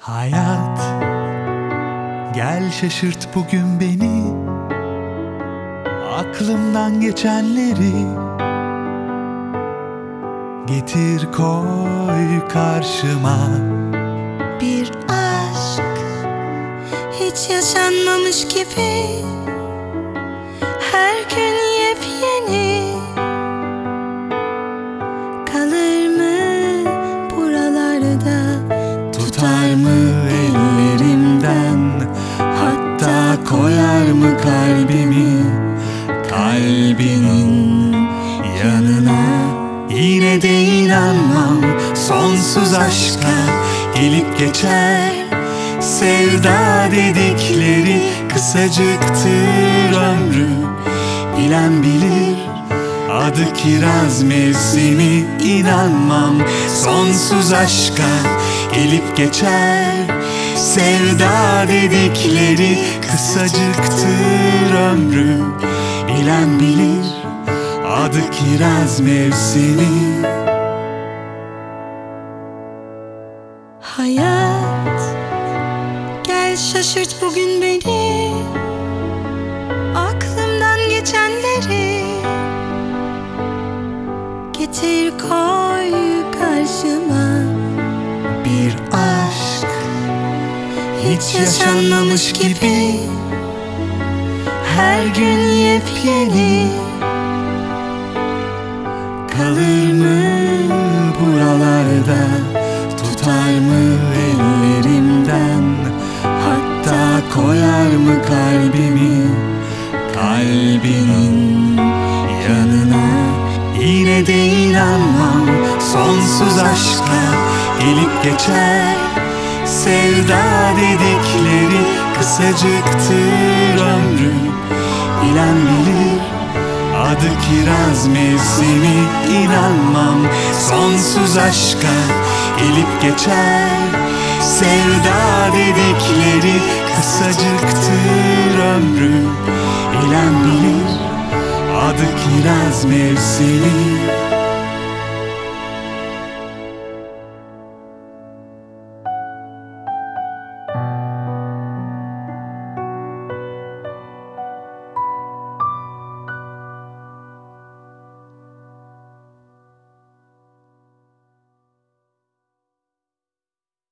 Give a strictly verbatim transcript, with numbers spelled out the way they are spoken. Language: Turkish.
Hayat, gel şaşırt bugün beni, aklımdan geçenleri getir koy karşıma. Bir aşk hiç yaşanmamış gibi, her gün yepyeni. Kalır mı buralarda, Tutar mı ellerimden, hatta koyar mı kalbimi kalbinin yanına? Yine de inanmam sonsuz aşka, gelip geçer sevda dedikleri. Kısacıktır ömrü, bilen bilir, adı kiraz mevsimi. İnanmam sonsuz aşka, gelip geçer sevda dedikleri. Kısacıktır ömrü, bilen bilir, adı kiraz mevsimi. hayat, gel şaşırt bugün beni, aklımdan geçenleri getir koy karşıma. Bir aşk hiç yaşanmamış gibi, Her gün yepyeni. kalır mı buralarda, tutar mı ellerimden, hatta koyar mı kalbimi kalbinin yanına? Yine de inanmam sonsuz aşka, gelip geçer sevda dedikleri. Kısacıktır ömrü, bilen bilir, adı kiraz mevsimi. İnanmam sonsuz aşka, gelip geçer sevda dedikleri. Kısacıktır ömrü, bilen bilir, adı kiraz mevsimi.